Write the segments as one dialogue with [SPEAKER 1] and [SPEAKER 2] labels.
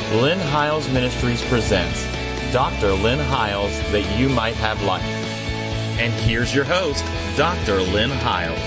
[SPEAKER 1] Lynn Hiles Ministries presents Dr. Lynn Hiles, that you might have life. And here's your host, Dr. Lynn Hiles.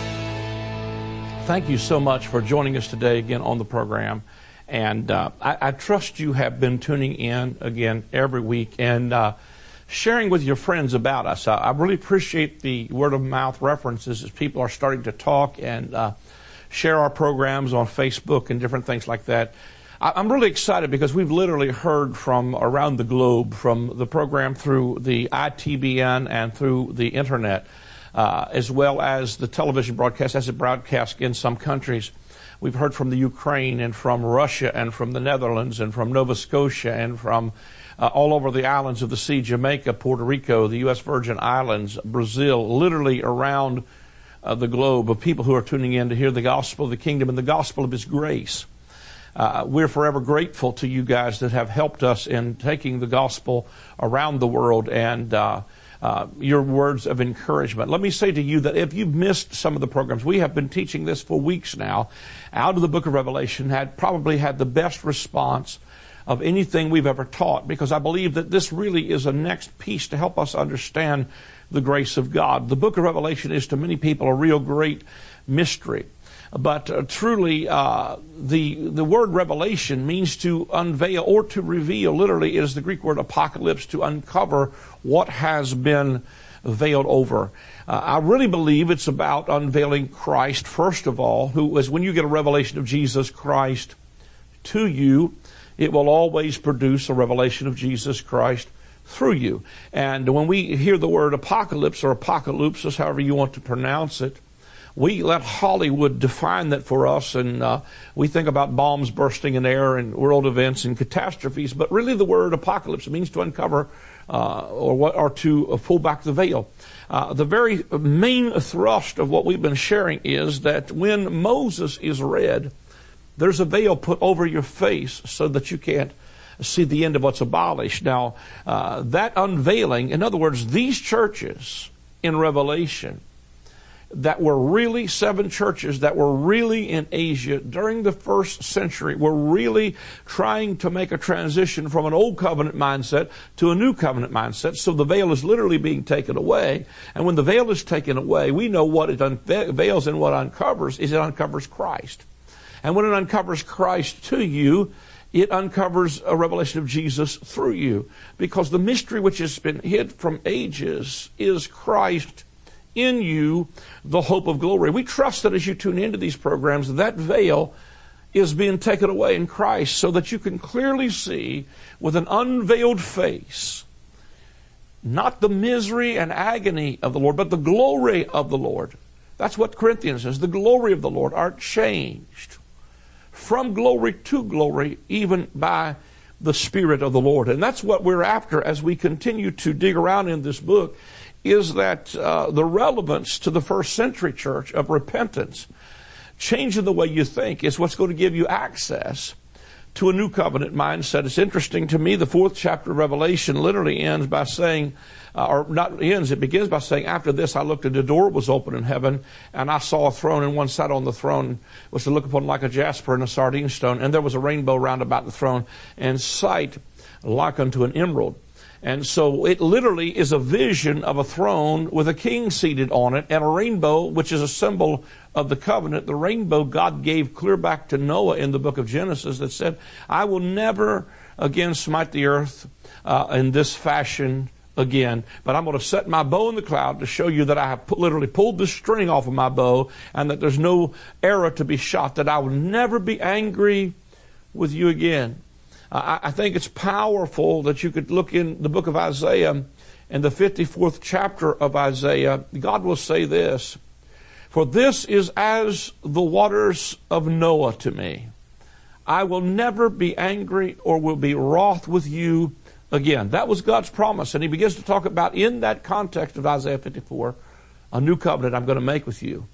[SPEAKER 2] Thank you so much for joining us today again on the program. And I trust you have been tuning in again every week and sharing with your friends about us. I really appreciate the word-of-mouth references as people are starting to talk and share our programs on Facebook and different things like that. I'm really excited because we've literally heard from around the globe, from the program through the ITBN and through the internet, as well as the television broadcast as it broadcasts in some countries. We've heard from the Ukraine and from Russia and from the Netherlands and from Nova Scotia and from all over the islands of the sea, Jamaica, Puerto Rico, the U.S. Virgin Islands, Brazil, literally around the globe of people who are tuning in to hear the gospel of the kingdom and the gospel of His grace. We're forever grateful to you guys that have helped us in taking the gospel around the world and your words of encouragement. Let me say to you that if you've missed some of the programs, we have been teaching this for weeks now out of the book of Revelation, probably had the best response of anything we've ever taught, because I believe that this really is a next piece to help us understand the grace of God. The book of Revelation is to many people a real great mystery. But truly, the word revelation means to unveil or to reveal. Literally, it is the Greek word apocalypse, to uncover what has been veiled over. I really believe it's about unveiling Christ, first of all, who is, when you get a revelation of Jesus Christ to you, it will always produce a revelation of Jesus Christ through you. And when we hear the word apocalypse or apocalypsis, however you want to pronounce it, we let Hollywood define that for us, and we think about bombs bursting in air and world events and catastrophes. But really, the word apocalypse means to uncover or to pull back the veil. The very main thrust of what we've been sharing is that when Moses is read, there's a veil put over your face so that you can't see the end of what's abolished. Now, that unveiling, in other words, these churches in Revelation that were really 7 churches that were really in Asia during the first century were really trying to make a transition from an old covenant mindset to a new covenant mindset. So the veil is literally being taken away. And when the veil is taken away, we know what it unveils and what it uncovers is it uncovers Christ. And when it uncovers Christ to you, it uncovers a revelation of Jesus through you. Because the mystery which has been hid from ages is Christ in you, the hope of glory. We trust that as you tune into these programs, that veil is being taken away in Christ so that you can clearly see with an unveiled face, not the misery and agony of the Lord, but the glory of the Lord. That's what Corinthians says. The glory of the Lord are changed from glory to glory, even by the Spirit of the Lord. And that's what we're after as we continue to dig around in this book, is that the relevance to the first century church of repentance, changing the way you think, is what's going to give you access to a new covenant mindset. It's interesting to me, the 4th chapter of Revelation literally ends by saying, it begins by saying, after this I looked and the door was open in heaven, and I saw a throne, and one sat on the throne was to look upon like a jasper and a sardine stone, and there was a rainbow round about the throne, and sight like unto an emerald. And so it literally is a vision of a throne with a king seated on it and a rainbow, which is a symbol of the covenant. The rainbow God gave clear back to Noah in the book of Genesis that said, I will never again smite the earth in this fashion again, but I'm going to set my bow in the cloud to show you that I have literally pulled the string off of my bow and that there's no arrow to be shot, that I will never be angry with you again. I think it's powerful that you could look in the book of Isaiah, in the 54th chapter of Isaiah. God will say this, for this is as the waters of Noah to me. I will never be angry or will be wroth with you again. That was God's promise. And he begins to talk about, in that context of Isaiah 54, a new covenant I'm going to make with you.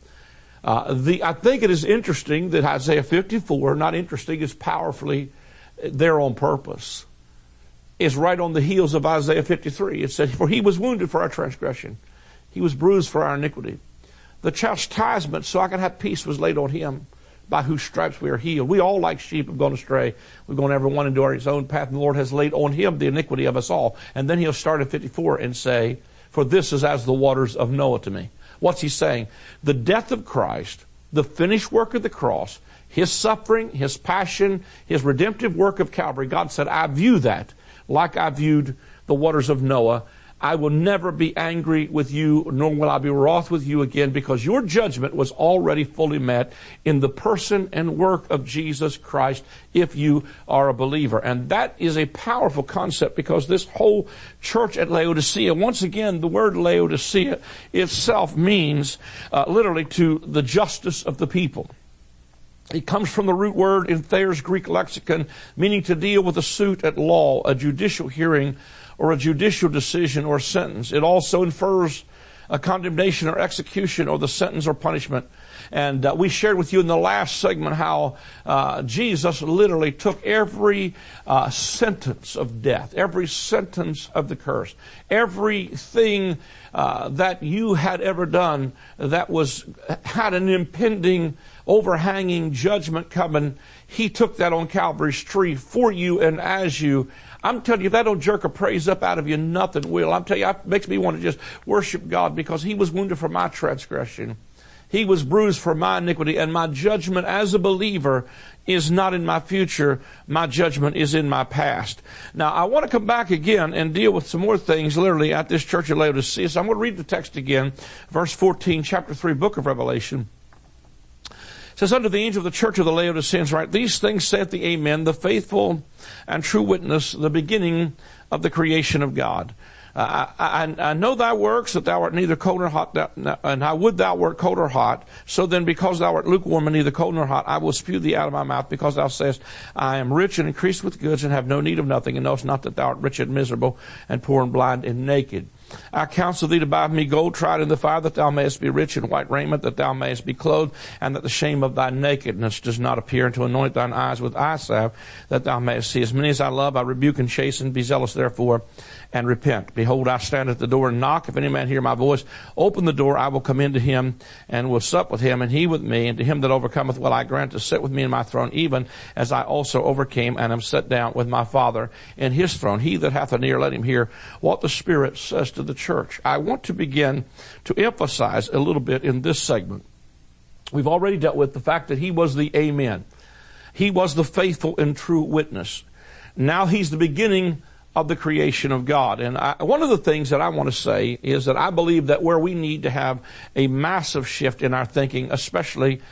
[SPEAKER 2] I think it is interesting that Isaiah 54, not interesting, is powerfully there on purpose, is right on the heels of Isaiah 53. It says, for he was wounded for our transgression. He was bruised for our iniquity. The chastisement so I can have peace was laid on him. by whose stripes we are healed. We all like sheep have gone astray. We've gone every one into his own path, and the Lord has laid on him the iniquity of us all. And then he'll start at 54 and say, for this is as the waters of Noah to me. What's he saying? The death of Christ, the finished work of the cross, his suffering, his passion, his redemptive work of Calvary, God said, I view that like I viewed the waters of Noah. I will never be angry with you, nor will I be wroth with you again, because your judgment was already fully met in the person and work of Jesus Christ if you are a believer. And that is a powerful concept, because this whole church at Laodicea, once again, the word Laodicea itself means literally to the justice of the people. It comes from the root word in Thayer's Greek lexicon, meaning to deal with a suit at law, a judicial hearing, or a judicial decision or sentence. It also infers a condemnation or execution or the sentence or punishment. And we shared with you in the last segment how Jesus literally took every sentence of death, every sentence of the curse, everything that you had ever done that had an impending, overhanging judgment coming. He took that on Calvary's tree for you and as you. I'm telling you, if that don't jerk a praise up out of you, nothing will. I'm telling you, it makes me want to just worship God, because he was wounded for my transgression. He was bruised for my iniquity, and my judgment as a believer is not in my future. My judgment is in my past. Now, I want to come back again and deal with some more things literally at this church at Laodicea. So I'm going to read the text again, verse 14, chapter 3, book of Revelation. It says, unto the angel of the church of the Laodiceans write, these things saith the Amen, the faithful and true witness, the beginning of the creation of God. I know thy works, that thou art neither cold nor hot, and I would thou wert cold or hot. So then, because thou art lukewarm and neither cold nor hot, I will spew thee out of my mouth, because thou sayest, I am rich and increased with goods, and have no need of nothing, and knowest not that thou art rich and miserable, and poor and blind and naked. I counsel thee to buy of me gold tried in the fire, that thou mayest be rich, in white raiment, that thou mayest be clothed, and that the shame of thy nakedness does not appear, and to anoint thine eyes with eye salve, that thou mayest see. As many as I love, I rebuke and chasten. Be zealous therefore, and repent. Behold, I stand at the door and knock. If any man hear my voice, open the door, I will come into him, and will sup with him, and he with me. And to him that overcometh will I grant to sit with me in my throne, even as I also overcame, and am set down with my Father in his throne. He that hath an ear, let him hear what the Spirit says to the church. I want to begin to emphasize a little bit in this segment. We've already dealt with the fact that he was the Amen. He was the faithful and true witness. Now he's the beginning of the creation of God. And one of the things that I want to say is that I believe that where we need to have a massive shift in our thinking, especially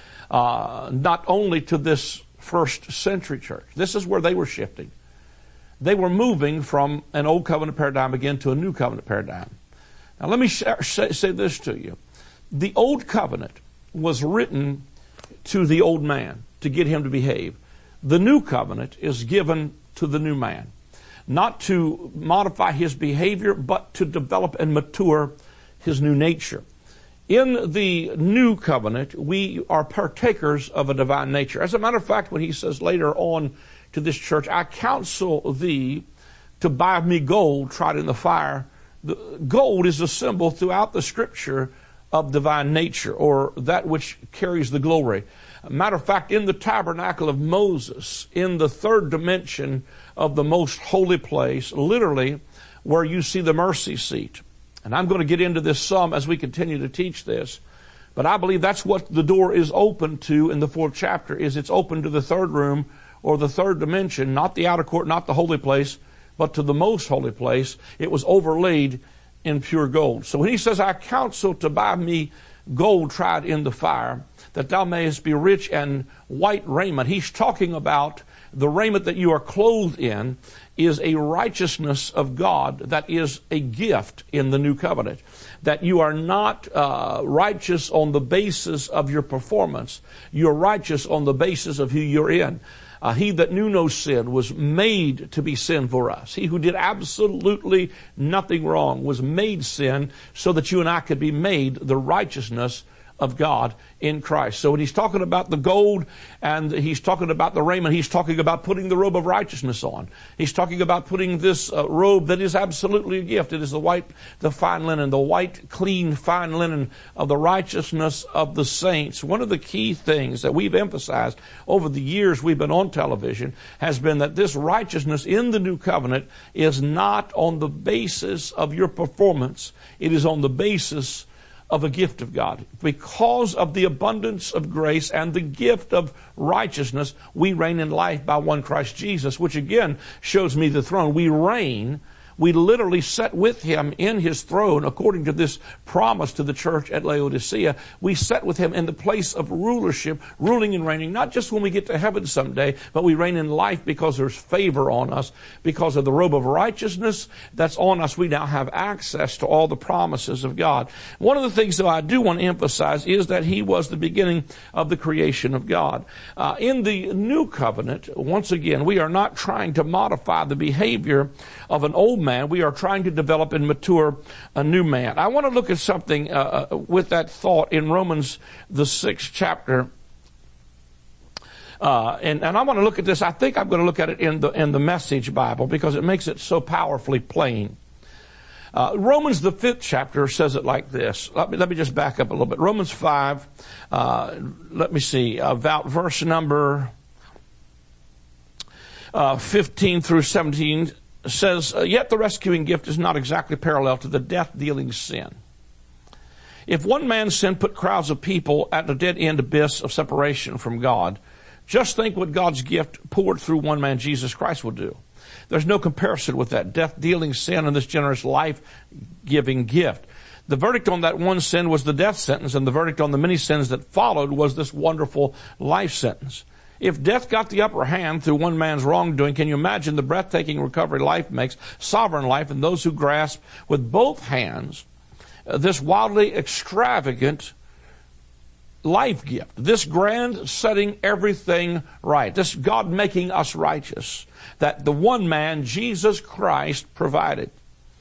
[SPEAKER 2] not only to this first century church. This is where they were shifting. They were moving from an old covenant paradigm again to a new covenant paradigm. Now let me say this to you. The old covenant was written to the old man to get him to behave. The new covenant is given to the new man, not to modify his behavior, but to develop and mature his new nature. In the new covenant, we are partakers of a divine nature. As a matter of fact, when he says later on to this church, I counsel thee to buy of me gold tried in the fire. The gold is a symbol throughout the Scripture of divine nature, or that which carries the glory. Matter of fact, in the tabernacle of Moses, in the third dimension of the most holy place, literally where you see the mercy seat. And I'm going to get into this some as we continue to teach this. But I believe that's what the door is open to in the 4th chapter, is it's open to the third room or the third dimension, not the outer court, not the holy place, but to the most holy place. It was overlaid in pure gold. So when he says, I counsel to buy me gold tried in the fire, that thou mayest be rich and white raiment. He's talking about the raiment that you are clothed in is a righteousness of God that is a gift in the new covenant. That you are not righteous on the basis of your performance. You're righteous on the basis of who you're in. He that knew no sin was made to be sin for us. He who did absolutely nothing wrong was made sin so that you and I could be made the righteousness of God in Christ. So when he's talking about the gold and he's talking about the raiment, he's talking about putting the robe of righteousness on. He's talking about putting this robe that is absolutely a gift. It is the fine linen, the white, clean, fine linen of the righteousness of the saints. One of the key things that we've emphasized over the years we've been on television has been that this righteousness in the new covenant is not on the basis of your performance. It is on the basis of a gift of God. Because of the abundance of grace and the gift of righteousness, we reign in life by one Christ Jesus, which again shows me the throne. We reign. We literally sit with him in his throne according to this promise to the church at Laodicea. We sit with him in the place of rulership, ruling and reigning, not just when we get to heaven someday, but we reign in life because there's favor on us. Because of the robe of righteousness that's on us, we now have access to all the promises of God. One of the things that I do want to emphasize is that he was the beginning of the creation of God. In the new covenant, once again, we are not trying to modify the behavior of an old man. We are trying to develop and mature a new man. I want to look at something with that thought in Romans, the 6th chapter. And I want to look at this. I think I'm going to look at it in the Message Bible because it makes it so powerfully plain. Romans, the 5th chapter, says it like this. Let me just back up a little bit. Romans 5, let me see, about verse number 15 through 17, says, yet the rescuing gift is not exactly parallel to the death-dealing sin. If one man's sin put crowds of people at the dead-end abyss of separation from God, just think what God's gift poured through one man, Jesus Christ, will do. There's no comparison with that death-dealing sin and this generous life-giving gift. The verdict on that one sin was the death sentence, and the verdict on the many sins that followed was this wonderful life sentence. If death got the upper hand through one man's wrongdoing, can you imagine the breathtaking recovery life makes, sovereign life, and those who grasp with both hands this wildly extravagant life gift, this grand setting everything right, this God making us righteous, that the one man, Jesus Christ, provided.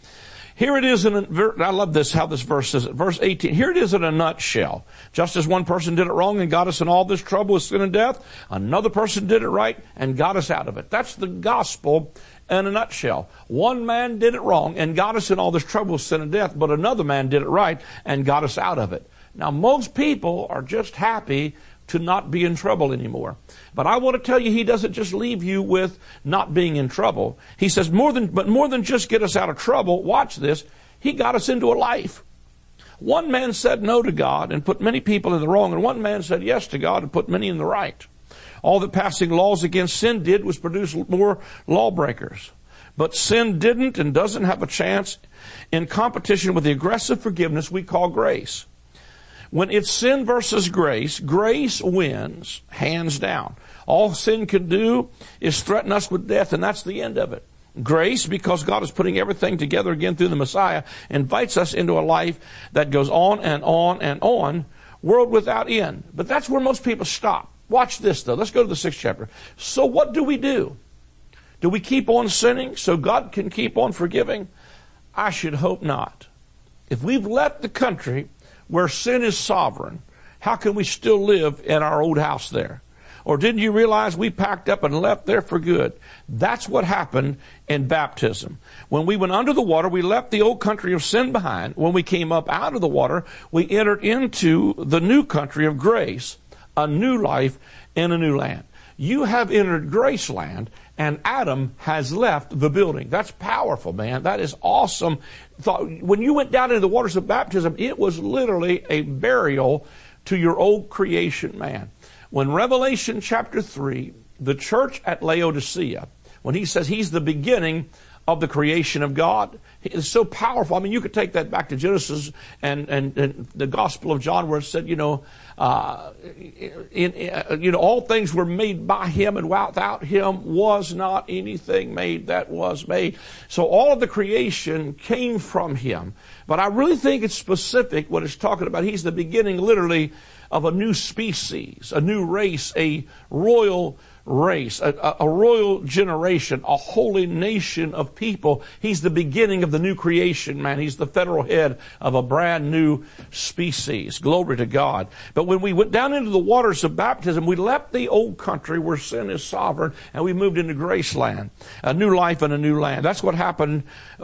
[SPEAKER 2] Here it is I love this, how this verse says it. Verse 18, here it is in a nutshell. Just as one person did it wrong and got us in all this trouble with sin and death, another person did it right and got us out of it. That's the gospel in a nutshell. One man did it wrong and got us in all this trouble with sin and death, but another man did it right and got us out of it. Now, most people are just happy to not be in trouble anymore. But I want to tell you, he doesn't just leave you with not being in trouble. He says more than just get us out of trouble, watch this, he got us into a life. One man said no to God and put many people in the wrong, and one man said yes to God and put many in the right. All that passing laws against sin did was produce more lawbreakers. But sin didn't and doesn't have a chance in competition with the aggressive forgiveness we call grace. When it's sin versus grace, grace wins, hands down. All sin can do is threaten us with death, and that's the end of it. Grace, because God is putting everything together again through the Messiah, invites us into a life that goes on and on and on, world without end. But that's where most people stop. Watch this, though. Let's go to the 6th chapter. So what do we do? Do we keep on sinning so God can keep on forgiving? I should hope not. If we've left the country where sin is sovereign, how can we still live in our old house there? Or didn't you realize we packed up and left there for good? That's what happened in baptism. When we went under the water, we left the old country of sin behind. When we came up out of the water, we entered into the new country of grace, a new life in a new land. You have entered grace land, and Adam has left the building. That's powerful, man. That is awesome. When you went down into the waters of baptism, it was literally a burial to your old creation man. When Revelation chapter 3, the church at Laodicea, when he says he's the beginning of the creation of God, it's so powerful. I mean, you could take that back to Genesis and the Gospel of John, where it said, all things were made by him, and without him was not anything made that was made. So all of the creation came from him. But I really think it's specific what it's talking about. He's the beginning, literally, of a new species, a new race, a royal race, a royal generation, a holy nation of people. He's the beginning of the new creation, man. He's the federal head of a brand new species. Glory to God. But when we went down into the waters of baptism, we left the old country where sin is sovereign, and we moved into grace land, a new life and a new land. That's what happened.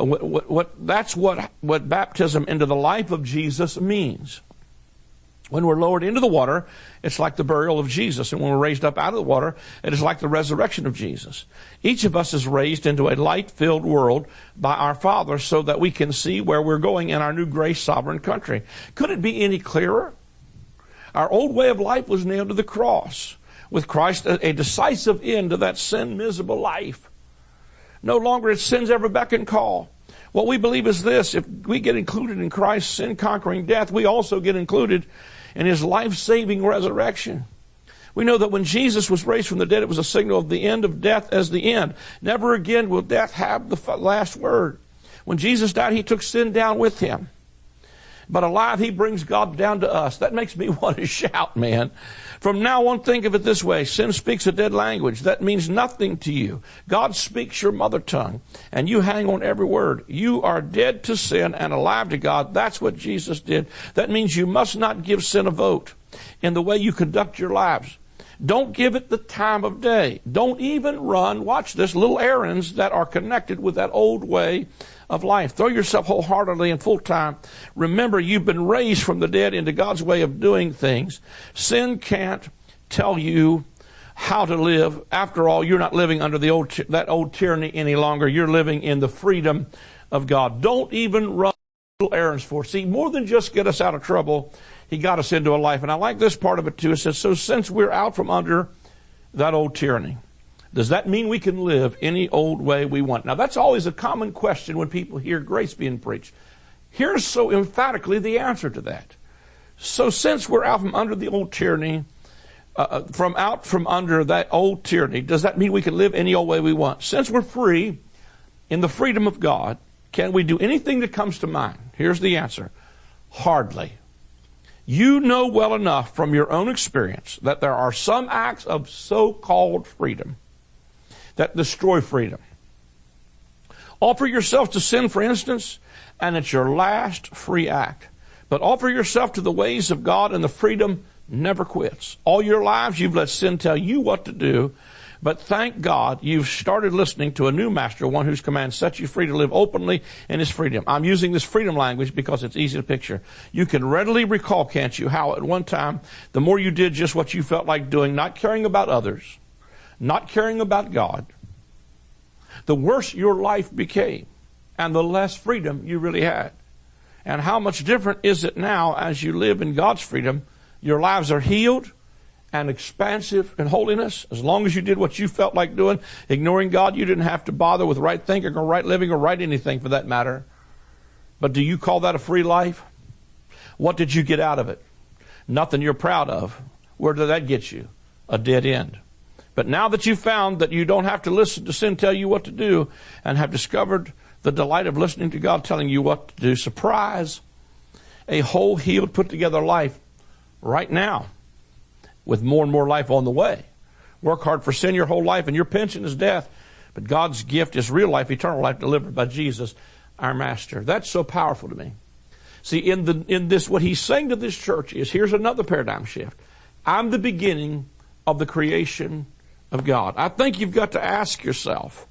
[SPEAKER 2] That's what baptism into the life of Jesus means. When we're lowered into the water, it's like the burial of Jesus. And when we're raised up out of the water, it is like the resurrection of Jesus. Each of us is raised into a light-filled world by our Father so that we can see where we're going in our new grace sovereign country. Could it be any clearer? Our old way of life was nailed to the cross. With Christ, a decisive end to that sin-miserable life. No longer is sin's ever beck and call. What we believe is this: if we get included in Christ's sin-conquering death, we also get included in His life-saving resurrection. We know that when Jesus was raised from the dead, it was a signal of the end of death as the end. Never again will death have the last word. When Jesus died, He took sin down with Him. But alive, He brings God down to us. That makes me want to shout, man. From now on, think of it this way. Sin speaks a dead language. That means nothing to you. God speaks your mother tongue, and you hang on every word. You are dead to sin and alive to God. That's what Jesus did. That means you must not give sin a vote in the way you conduct your lives. Don't give it the time of day. Don't even run, watch this, little errands that are connected with that old way of life. Throw yourself wholeheartedly and full time. Remember, you've been raised from the dead into God's way of doing things. Sin can't tell you how to live. After all, you're not living under that old tyranny any longer. You're living in the freedom of God. Don't even run little errands for it. See, more than just get us out of trouble, He got us into a life. And I like this part of it too. It says, so since we're out from under that old tyranny, does that mean we can live any old way we want? Now, that's always a common question when people hear grace being preached. Here's so emphatically the answer to that. So since we're out from under the old tyranny, out from under that old tyranny, does that mean we can live any old way we want? Since we're free in the freedom of God, can we do anything that comes to mind? Here's the answer. Hardly. You know well enough from your own experience that there are some acts of so-called freedom that destroy freedom. Offer yourself to sin, for instance, and it's your last free act. But offer yourself to the ways of God, and the freedom never quits. All your lives you've let sin tell you what to do, but thank God you've started listening to a new master, one whose commands set you free to live openly in His freedom. I'm using this freedom language because it's easy to picture. You can readily recall, can't you, how at one time, the more you did just what you felt like doing, not caring about others, not caring about God, the worse your life became and the less freedom you really had. And how much different is it now as you live in God's freedom? Your lives are healed and expansive in holiness. As long as you did what you felt like doing, ignoring God, you didn't have to bother with right thinking or right living or right anything for that matter. But do you call that a free life? What did you get out of it? Nothing you're proud of. Where did that get you? A dead end. But now that you've found that you don't have to listen to sin tell you what to do, and have discovered the delight of listening to God telling you what to do, surprise, a whole, healed, put together life right now with more and more life on the way. Work hard for sin your whole life and your pension is death, but God's gift is real life, eternal life delivered by Jesus, our Master. That's so powerful to me. See, in this, what He's saying to this church is, here's another paradigm shift. I'm the beginning of the creation of God. I think you've got to ask yourself,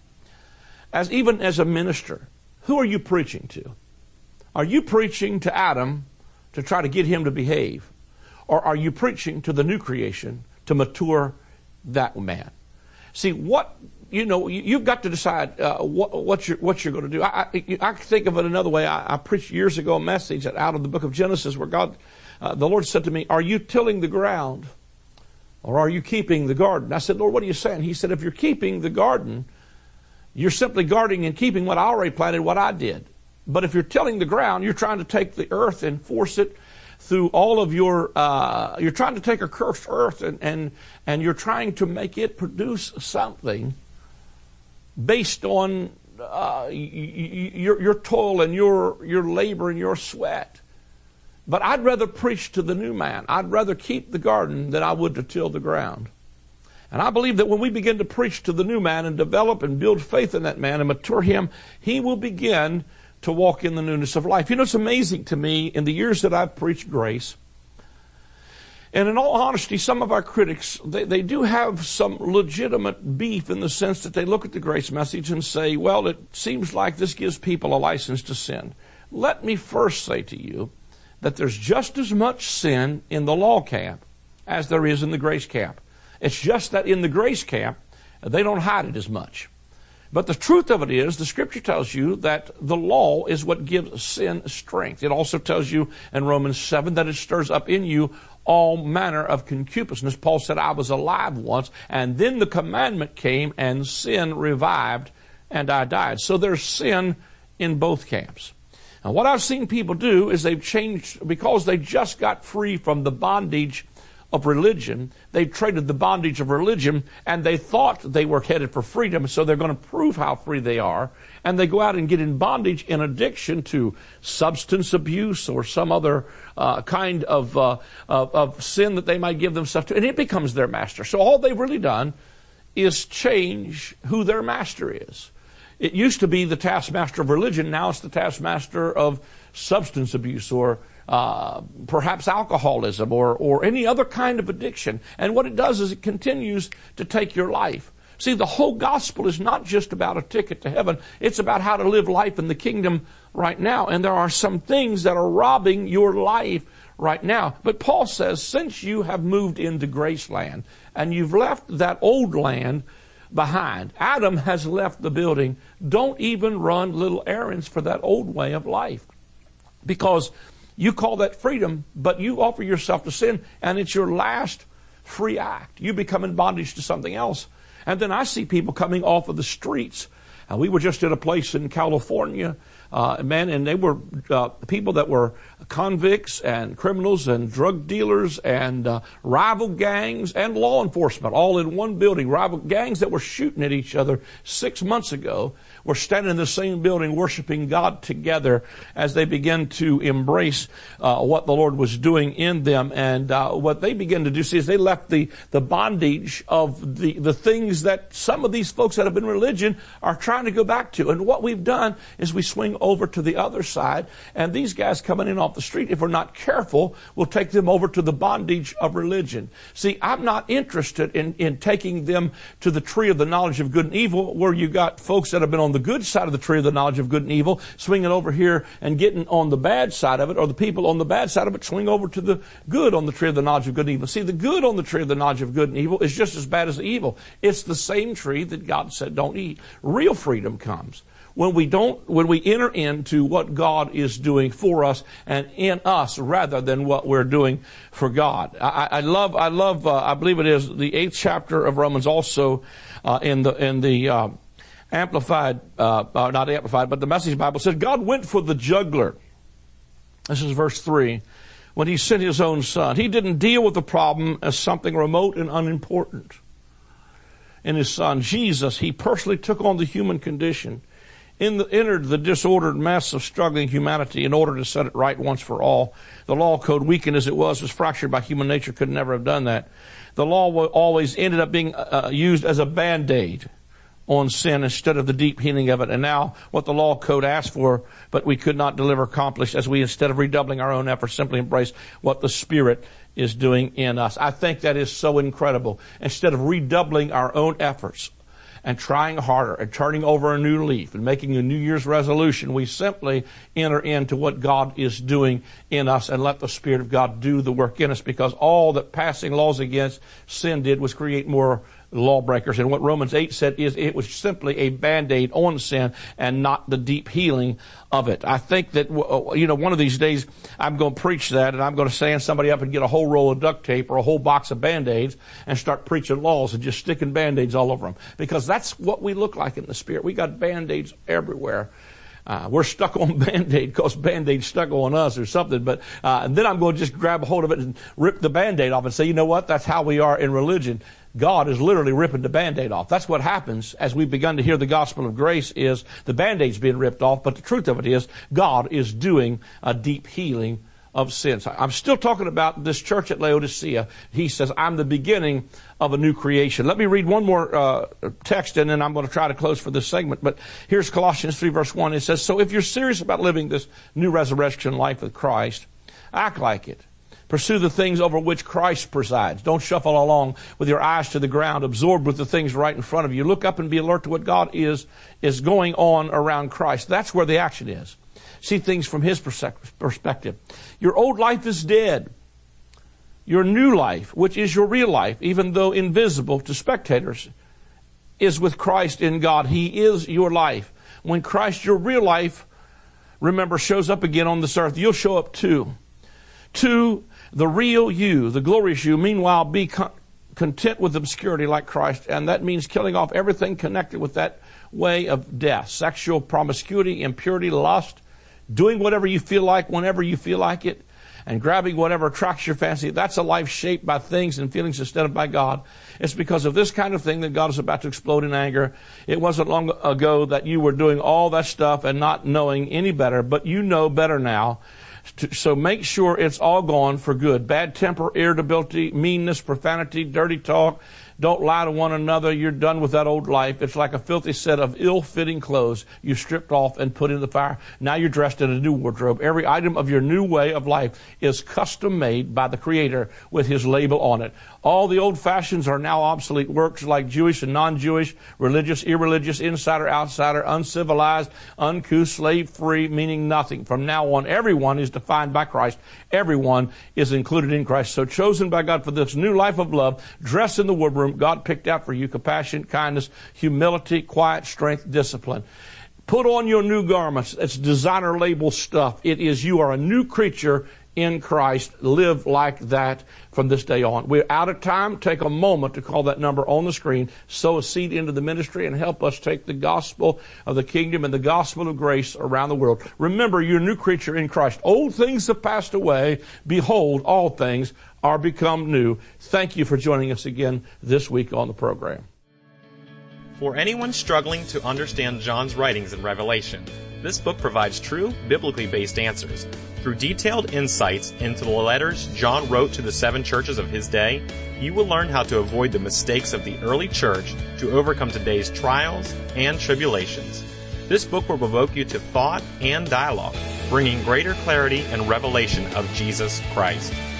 [SPEAKER 2] even as a minister, who are you preaching to? Are you preaching to Adam to try to get him to behave? Or are you preaching to the new creation to mature that man? See, you've got to decide what you're going to do. I think of it another way. I preached years ago a message out of the book of Genesis where God, the Lord said to me, are you tilling the ground or are you keeping the garden? I said, Lord, what are you saying? He said, if you're keeping the garden, you're simply guarding and keeping what I already planted, what I did. But if you're tilling the ground, you're trying to take the earth and force it through all of your, you're trying to take a cursed earth and you're trying to make it produce something based on your toil and your labor and your sweat. But I'd rather preach to the new man. I'd rather keep the garden than I would to till the ground. And I believe that when we begin to preach to the new man and develop and build faith in that man and mature him, he will begin to walk in the newness of life. You know, it's amazing to me in the years that I've preached grace, and in all honesty, some of our critics, they do have some legitimate beef in the sense that they look at the grace message and say, well, it seems like this gives people a license to sin. Let me first say to you that there's just as much sin in the law camp as there is in the grace camp. It's just that in the grace camp, they don't hide it as much. But the truth of it is, the Scripture tells you that the law is what gives sin strength. It also tells you in Romans 7 that it stirs up in you all manner of concupiscence. Paul said, I was alive once, and then the commandment came, and sin revived, and I died. So there's sin in both camps. And what I've seen people do is they've changed, because they just got free from the bondage of religion. They traded the bondage of religion, and they thought they were headed for freedom, so they're going to prove how free they are. And they go out and get in bondage in addiction to substance abuse or some other kind of sin that they might give themselves to, and it becomes their master. So all they've really done is change who their master is. It used to be the taskmaster of religion. Now it's the taskmaster of substance abuse or perhaps alcoholism or any other kind of addiction. And what it does is it continues to take your life. See, the whole gospel is not just about a ticket to heaven. It's about how to live life in the kingdom right now. And there are some things that are robbing your life right now. But Paul says, since you have moved into grace land and you've left that old land behind, Adam has left the building, don't even run little errands for that old way of life. Because you call that freedom, but you offer yourself to sin, and it's your last free act. You become in bondage to something else. And then I see people coming off of the streets. We were just at a place in California, and they were people that were convicts and criminals and drug dealers and rival gangs and law enforcement all in one building. Rival gangs that were shooting at each other 6 months ago were standing in the same building worshiping God together as they began to embrace what the Lord was doing in them. And what they began to do is they left the bondage of the things that some of these folks that have been in religion are trying to go back to. And what we've done is we swing over to the other side, and these guys coming in off the street, if we're not careful, will take them over to the bondage of religion. See, I'm not interested in taking them to the tree of the knowledge of good and evil, where you got folks that have been on the good side of the tree of the knowledge of good and evil, swinging over here and getting on the bad side of it, or the people on the bad side of it swing over to the good on the tree of the knowledge of good and evil. See, the good on the tree of the knowledge of good and evil is just as bad as the evil. It's the same tree that God said don't eat. Real freedom comes when we enter into what God is doing for us and in us rather than what we're doing for God. I believe it is the 8th chapter of Romans, also in the Amplified, not Amplified, but the Message Bible says, God went for the juggler. This is verse 3. When he sent his own son, he didn't deal with the problem as something remote and unimportant. In his son, Jesus, he personally took on the human condition, entered the disordered mess of struggling humanity in order to set it right once for all. The law code, weakened as it was fractured by human nature, could never have done that. The law always ended up being used as a Band-Aid on sin instead of the deep healing of it. And now what the law code asked for, but we could not deliver, accomplished, as we, instead of redoubling our own efforts, simply embrace what the Spirit is doing in us. I think that is so incredible. Instead of redoubling our own efforts and trying harder and turning over a new leaf and making a New Year's resolution, we simply enter into what God is doing in us and let the Spirit of God do the work in us, because all that passing laws against sin did was create more lawbreakers. And what Romans 8 said is it was simply a Band-Aid on sin and not the deep healing of it. I think that, one of these days I'm going to preach that, and I'm going to stand somebody up and get a whole roll of duct tape or a whole box of Band-Aids and start preaching laws and just sticking Band-Aids all over them. Because that's what we look like in the Spirit. We got Band-Aids everywhere. We're stuck on Band-Aid because Band-Aid stuck on us or something. But and then I'm going to just grab a hold of it and rip the Band-Aid off and say, you know what? That's how we are in religion. God is literally ripping the Band-Aid off. That's what happens as we've begun to hear the gospel of grace, is the Band-Aid's being ripped off. But the truth of it is God is doing a deep healing of sins. I'm still talking about this church at Laodicea. He says, I'm the beginning of a new creation. Let me read one more text, and then I'm going to try to close for this segment. But here's Colossians 3, verse 1. It says, so if you're serious about living this new resurrection life with Christ, act like it. Pursue the things over which Christ presides. Don't shuffle along with your eyes to the ground, absorbed with the things right in front of you. Look up and be alert to what God is going on around Christ. That's where the action is. See things from His perspective. Your old life is dead. Your new life, which is your real life, even though invisible to spectators, is with Christ in God. He is your life. When Christ, your real life, remember, shows up again on this earth, you'll show up too. To the real you, the glorious you. Meanwhile, be content with obscurity like Christ. And that means killing off everything connected with that way of death. Sexual promiscuity, impurity, lust, doing whatever you feel like whenever you feel like it, and grabbing whatever attracts your fancy. That's a life shaped by things and feelings instead of by God. It's because of this kind of thing that God is about to explode in anger. It wasn't long ago that you were doing all that stuff and not knowing any better, but you know better now. So make sure it's all gone for good. Bad temper, irritability, meanness, profanity, dirty talk. Don't lie to one another. You're done with that old life. It's like a filthy set of ill-fitting clothes you stripped off and put in the fire. Now you're dressed in a new wardrobe. Every item of your new way of life is custom made by the Creator with His label on it. All the old fashions are now obsolete. Works like Jewish and non-Jewish, religious, irreligious, insider, outsider, uncivilized, uncouth, slave-free, meaning nothing. From now on, everyone is defined by Christ. Everyone is included in Christ. So chosen by God for this new life of love, dressed in the wardrobe God picked out for you: compassion, kindness, humility, quiet, strength, discipline. Put on your new garments. It's designer label stuff. It is, you are a new creature in Christ. Live like that from this day on. We're out of time. Take a moment to call that number on the screen. Sow a seed into the ministry and help us take the gospel of the kingdom and the gospel of grace around the world. Remember, you're a new creature in Christ. Old things have passed away. Behold, all things are become new. Thank you for joining us again this week on the program.
[SPEAKER 1] For anyone struggling to understand John's writings in Revelation, this book provides true, biblically based answers. Through detailed insights into the letters John wrote to the 7 churches of his day, you will learn how to avoid the mistakes of the early church to overcome today's trials and tribulations. This book will provoke you to thought and dialogue, bringing greater clarity and revelation of Jesus Christ.